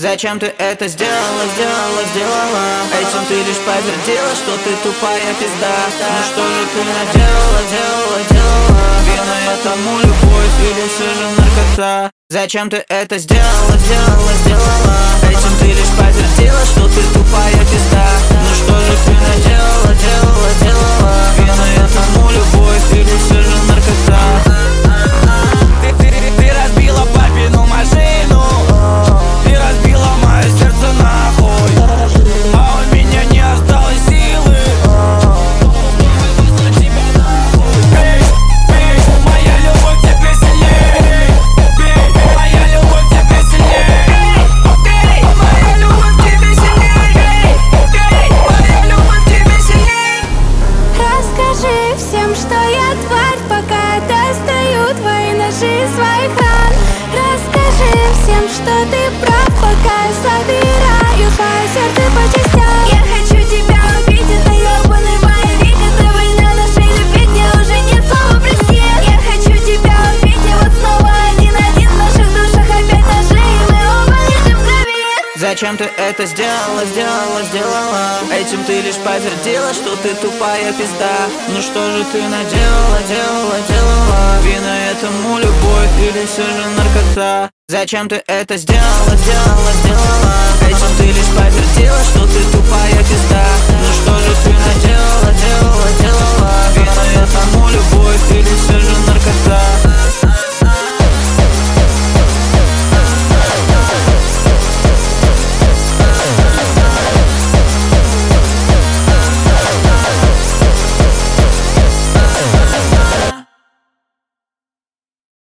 Зачем ты это сделала? Этим ты лишь подтвердила, что ты тупая пизда. Ну что же ты наделала? Вина этому любовь или все же наркота? Зачем ты это сделала? Этим ты лишь подтвердила, что ты тупая пизда. Ну что же ты наделала? Вина этому любовь или все же наркота? Ты разбила папину машину, ты разбила мое сердце нахуй, а у меня не осталось силы. Моя любовь к тебе сильней, моя любовь к тебе сильней, моя любовь к тебе сильней, моя любовь к тебе сильней. Расскажи всем, что я тварь, пока достаю твои ножи из своих ран. Расскажи всем, что ты прав, пока собираю свое сердце по частям. Я хочу тебя убить, это ёбаный боевик, это война нашей любви, где уже нет слова прости. Я хочу тебя убить, и вот снова один-один в наших душах опять ножи, и мы оба лежим в крови. Зачем ты это сделала? Этим ты лишь подтвердила, что ты тупая пизда. Ну что же ты наделала? Вина этому любовь или все же наркота? Зачем ты это сделала? Этим ты лишь подтвердила, что ты тупая пизда. Ну что же ты наделала? Вина этому любовь или все же наркота?